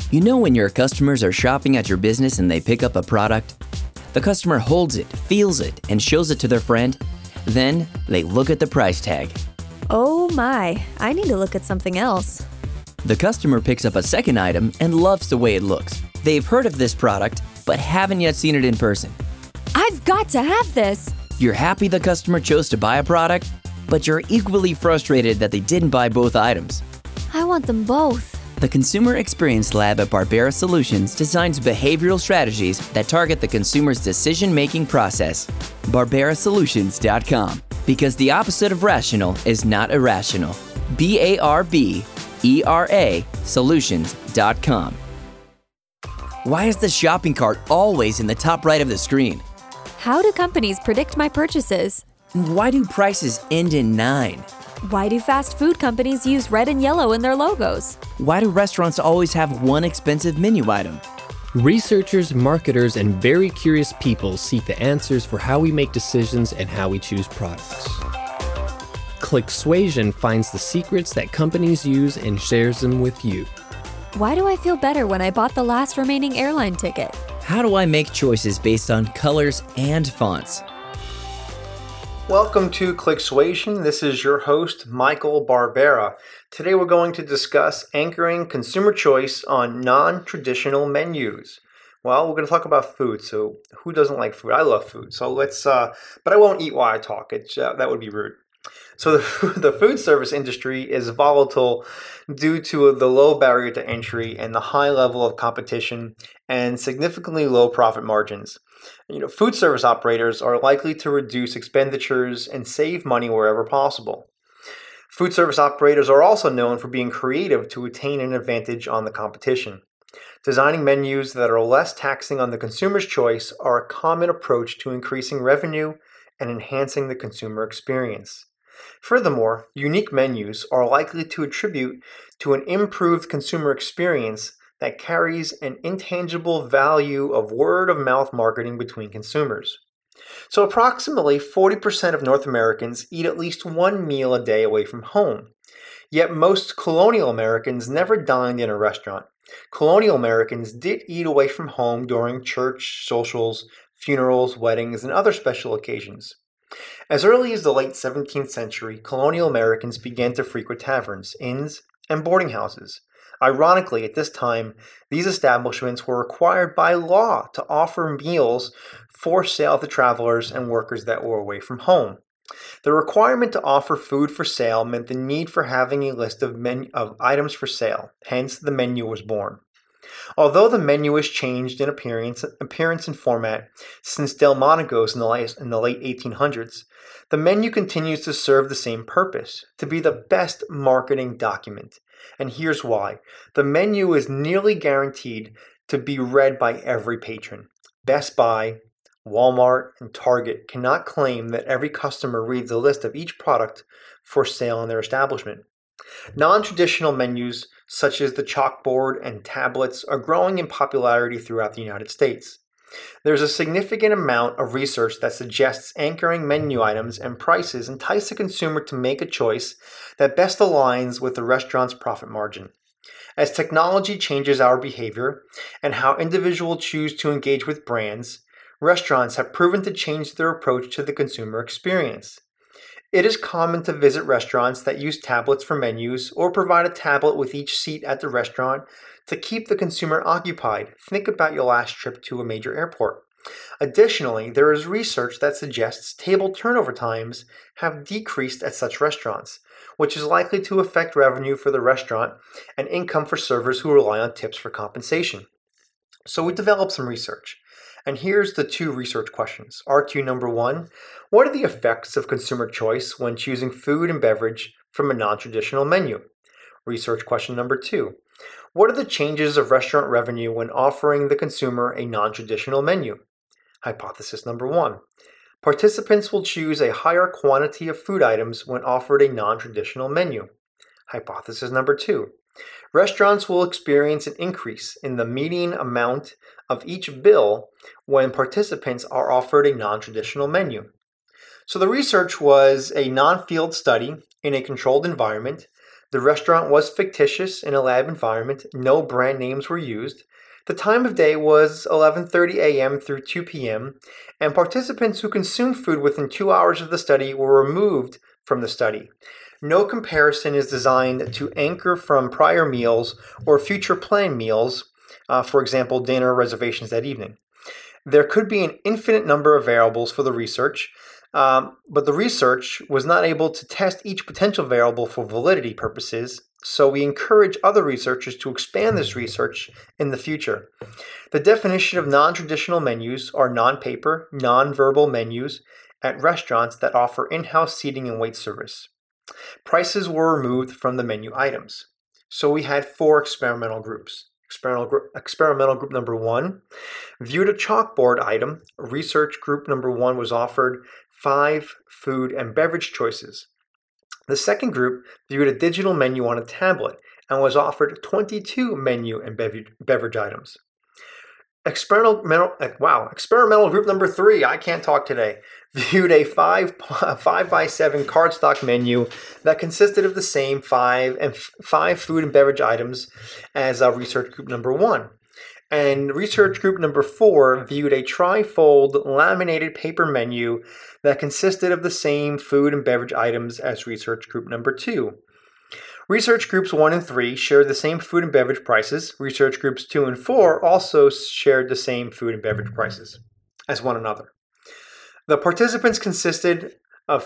You know when your customers are shopping at your business and they pick up a product? The customer holds it, feels it, and shows it to their friend. Then they look at the price tag. Oh my, I need to look at something else. The customer picks up a second item and loves the way it looks. They've heard of this product, but haven't yet seen it in person. I've got to have this! You're happy the customer chose to buy a product, but you're equally frustrated that they didn't buy both items. I want them both. The Consumer Experience Lab at Barbera Solutions designs behavioral strategies that target the consumer's decision-making process. BarberaSolutions.com. Because the opposite of rational is not irrational. BARBERA Solutions.com. Why is the shopping cart always in the top right of the screen? How do companies predict my purchases? Why do prices end in 9? Why do fast food companies use red and yellow in their logos? Why do restaurants always have one expensive menu item? Researchers, marketers, and very curious people seek the answers for how we make decisions and how we choose products. ClickSuasion finds the secrets that companies use and shares them with you. Why do I feel better when I bought the last remaining airline ticket? How do I make choices based on colors and fonts? Welcome to ClickSuasion. This is your host, Michael Barbera. Today we're going to discuss anchoring consumer choice on non-traditional menus. Well, we're going to talk about food. So who doesn't like food? I love food. So but I won't eat while I talk. That would be rude. So the food service industry is volatile due to the low barrier to entry and the high level of competition and significantly low profit margins. Food service operators are likely to reduce expenditures and save money wherever possible. Food service operators are also known for being creative to attain an advantage on the competition. Designing menus that are less taxing on the consumer's choice are a common approach to increasing revenue and enhancing the consumer experience. Furthermore, unique menus are likely to attribute to an improved consumer experience that carries an intangible value of word-of-mouth marketing between consumers. So approximately 40% of North Americans eat at least one meal a day away from home. Yet most colonial Americans never dined in a restaurant. Colonial Americans did eat away from home during church, socials, funerals, weddings, and other special occasions. As early as the late 17th century, colonial Americans began to frequent taverns, inns, and boarding houses. Ironically, at this time, these establishments were required by law to offer meals for sale to travelers and workers that were away from home. The requirement to offer food for sale meant the need for having a list of items for sale, hence the menu was born. Although the menu has changed in appearance and format since Delmonico's in the late 1800s, the menu continues to serve the same purpose, to be the best marketing document. And here's why. The menu is nearly guaranteed to be read by every patron. Best Buy, Walmart, and Target cannot claim that every customer reads a list of each product for sale in their establishment. Non-traditional menus, such as the chalkboard and tablets, are growing in popularity throughout the United States. There's a significant amount of research that suggests anchoring menu items and prices entice the consumer to make a choice that best aligns with the restaurant's profit margin. As technology changes our behavior and how individuals choose to engage with brands, restaurants have proven to change their approach to the consumer experience. It is common to visit restaurants that use tablets for menus or provide a tablet with each seat at the restaurant to keep the consumer occupied. Think about your last trip to a major airport. Additionally, there is research that suggests table turnover times have decreased at such restaurants, which is likely to affect revenue for the restaurant and income for servers who rely on tips for compensation. So we developed some research. And here's the 2 research questions. RQ number 1, what are the effects of consumer choice when choosing food and beverage from a non-traditional menu? Research question number 2, what are the changes of restaurant revenue when offering the consumer a non-traditional menu? Hypothesis number 1, participants will choose a higher quantity of food items when offered a non-traditional menu. Hypothesis number 2, restaurants will experience an increase in the median amount of each bill when participants are offered a non-traditional menu. So the research was a non-field study in a controlled environment. The restaurant was fictitious in a lab environment. No brand names were used. The time of day was 11:30 a.m. through 2 p.m., and participants who consumed food within 2 hours of the study were removed from the study. No comparison is designed to anchor from prior meals or future planned meals, for example, dinner reservations that evening. There could be an infinite number of variables for the research, but the research was not able to test each potential variable for validity purposes, so we encourage other researchers to expand this research in the future. The definition of non-traditional menus are non-paper, non-verbal menus at restaurants that offer in-house seating and wait service. Prices were removed from the menu items. So we had 4 experimental groups. Experimental group number 1 viewed a chalkboard item. Research group number 1 was offered 5 food and beverage choices. The second group viewed a digital menu on a tablet and was offered 22 menu and beverage items. Experimental group number 3, I can't talk today, viewed a 5 by 7 cardstock menu that consisted of the same 5 food and beverage items as research group number 1. And research group number 4 viewed a trifold laminated paper menu that consisted of the same food and beverage items as research group number 2. Research groups 1 and 3 shared the same food and beverage prices. Research groups 2 and 4 also shared the same food and beverage prices as one another. The participants consisted of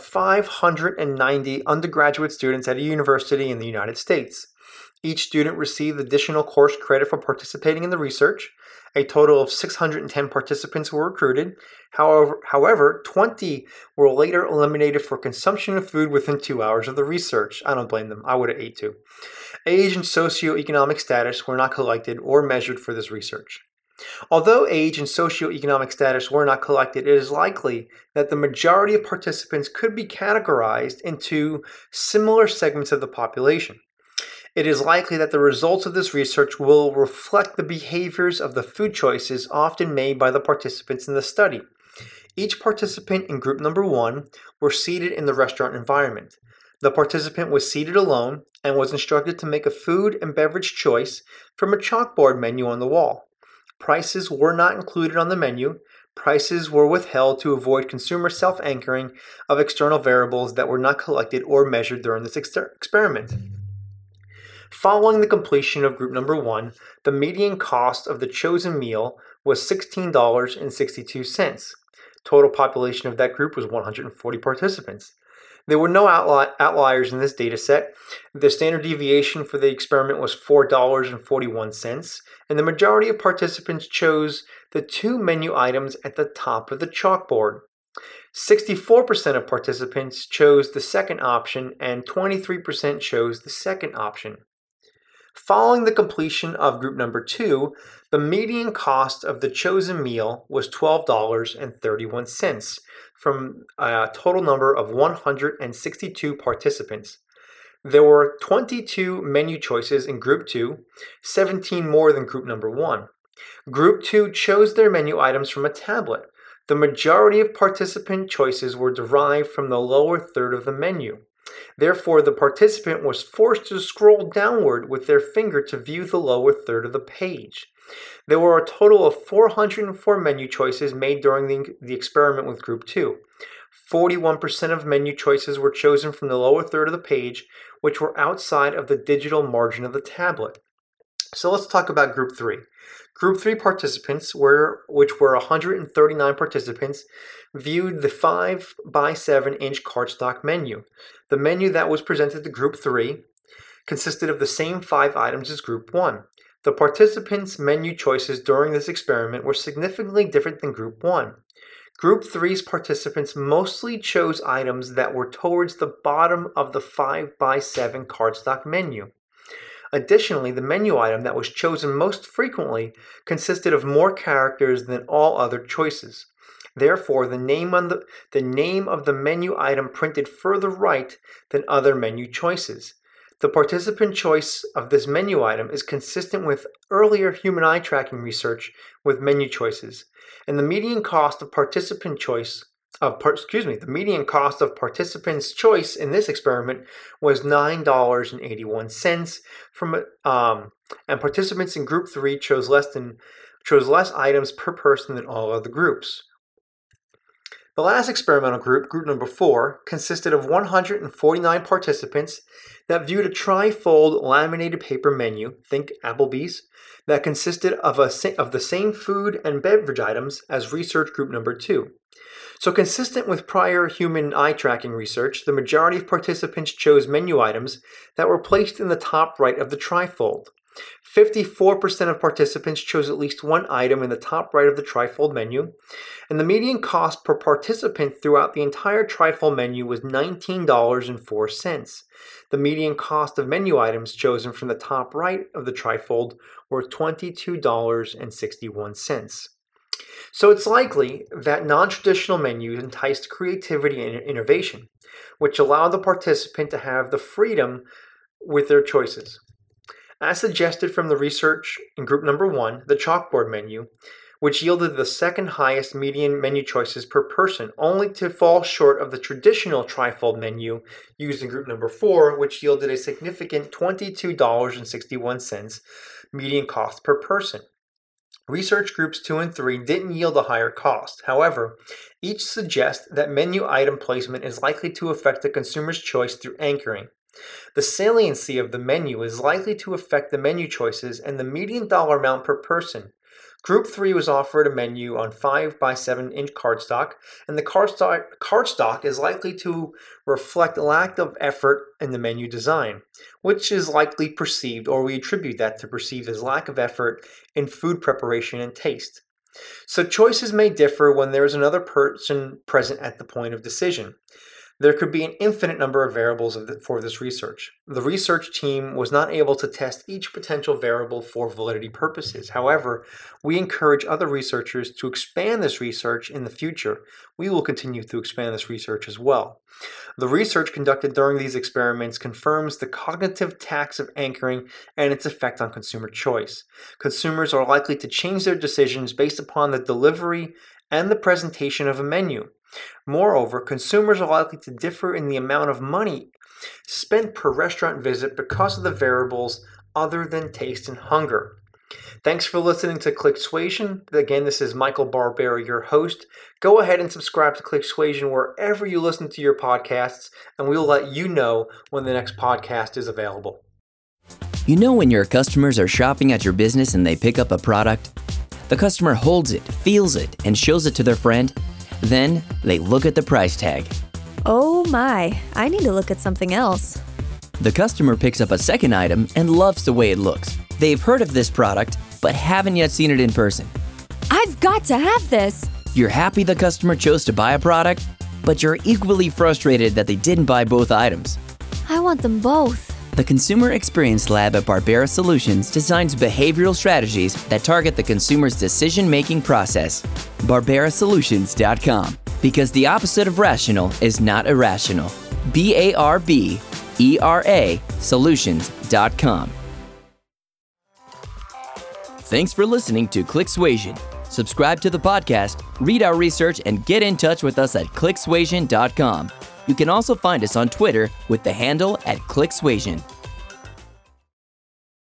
590 undergraduate students at a university in the United States. Each student received additional course credit for participating in the research. A total of 610 participants were recruited. However, 20 were later eliminated for consumption of food within 2 hours of the research. I don't blame them. I would have ate too. Age and socioeconomic status were not collected or measured for this research. Although age and socioeconomic status were not collected, it is likely that the majority of participants could be categorized into similar segments of the population. It is likely that the results of this research will reflect the behaviors of the food choices often made by the participants in the study. Each participant in group number 1 were seated in the restaurant environment. The participant was seated alone and was instructed to make a food and beverage choice from a chalkboard menu on the wall. Prices were not included on the menu. Prices were withheld to avoid consumer self-anchoring of external variables that were not collected or measured during this experiment. Following the completion of group number 1, the median cost of the chosen meal was $16.62. Total population of that group was 140 participants. There were no outliers in this data set. The standard deviation for the experiment was $4.41, and the majority of participants chose the 2 menu items at the top of the chalkboard. 64% of participants chose the second option, and 23% chose the second option. Following the completion of group number 2, the median cost of the chosen meal was $12.31 from a total number of 162 participants. There were 22 menu choices in group 2, 17 more than group number 1. Group 2 chose their menu items from a tablet. The majority of participant choices were derived from the lower third of the menu. Therefore, the participant was forced to scroll downward with their finger to view the lower third of the page. There were a total of 404 menu choices made during the experiment with Group 2. 41% of menu choices were chosen from the lower third of the page, which were outside of the digital margin of the tablet. So let's talk about Group 3. Group 3 participants, which were 139 participants, viewed the 5 by 7 inch cardstock menu. The menu that was presented to Group 3 consisted of the same 5 items as Group 1. The participants' menu choices during this experiment were significantly different than Group 1. Group 3's participants mostly chose items that were towards the bottom of the 5 by 7 cardstock menu. Additionally, the menu item that was chosen most frequently consisted of more characters than all other choices. Therefore, the name of the menu item printed further right than other menu choices. The participant choice of this menu item is consistent with earlier human eye tracking research with menu choices, and the median cost of participant choice the median cost of participants' choice in this experiment was $9.81 and participants in group 3 chose less items per person than all other groups. The last experimental group, group number 4, consisted of 149 participants that viewed a tri-fold laminated paper menu, think Applebee's, that consisted of the same food and beverage items as research group number 2. So consistent with prior human eye tracking research, the majority of participants chose menu items that were placed in the top right of the trifold. 54% of participants chose at least one item in the top right of the trifold menu, and the median cost per participant throughout the entire trifold menu was $19.04. The median cost of menu items chosen from the top right of the trifold were $22.61. So it's likely that non-traditional menus enticed creativity and innovation, which allowed the participant to have the freedom with their choices. As suggested from the research in group number 1, the chalkboard menu, which yielded the second highest median menu choices per person, only to fall short of the traditional trifold menu used in group number 4, which yielded a significant $22.61 median cost per person. Research groups 2 and 3 didn't yield a higher cost. However, each suggests that menu item placement is likely to affect the consumer's choice through anchoring. The saliency of the menu is likely to affect the menu choices and the median dollar amount per person. Group 3 was offered a menu on 5 by 7 inch cardstock, and the cardstock is likely to reflect a lack of effort in the menu design, which is likely perceived, or we attribute that to perceived as lack of effort in food preparation and taste. So choices may differ when there is another person present at the point of decision. There could be an infinite number of variables for this research. The research team was not able to test each potential variable for validity purposes. However, we encourage other researchers to expand this research in the future. We will continue to expand this research as well. The research conducted during these experiments confirms the cognitive tax of anchoring and its effect on consumer choice. Consumers are likely to change their decisions based upon the delivery and the presentation of a menu. Moreover, consumers are likely to differ in the amount of money spent per restaurant visit because of the variables other than taste and hunger. Thanks for listening to Clicksuasion. Again, this is Michael Barbera, your host. Go ahead and subscribe to Clicksuasion wherever you listen to your podcasts, and we'll let you know when the next podcast is available. You know when your customers are shopping at your business and they pick up a product? The customer holds it, feels it, and shows it to their friend. Then they look at the price tag. Oh my, I need to look at something else. The customer picks up a second item and loves the way it looks. They've heard of this product, but haven't yet seen it in person. I've got to have this. You're happy the customer chose to buy a product, but you're equally frustrated that they didn't buy both items. I want them both. The Consumer Experience Lab at Barbera Solutions designs behavioral strategies that target the consumer's decision-making process. BarberaSolutions.com. Because the opposite of rational is not irrational. BARBERA Solutions.com. Thanks for listening to Clicksuasion. Subscribe to the podcast, read our research, and get in touch with us at Clicksuasion.com. You can also find us on Twitter with the handle @Clicksuasion.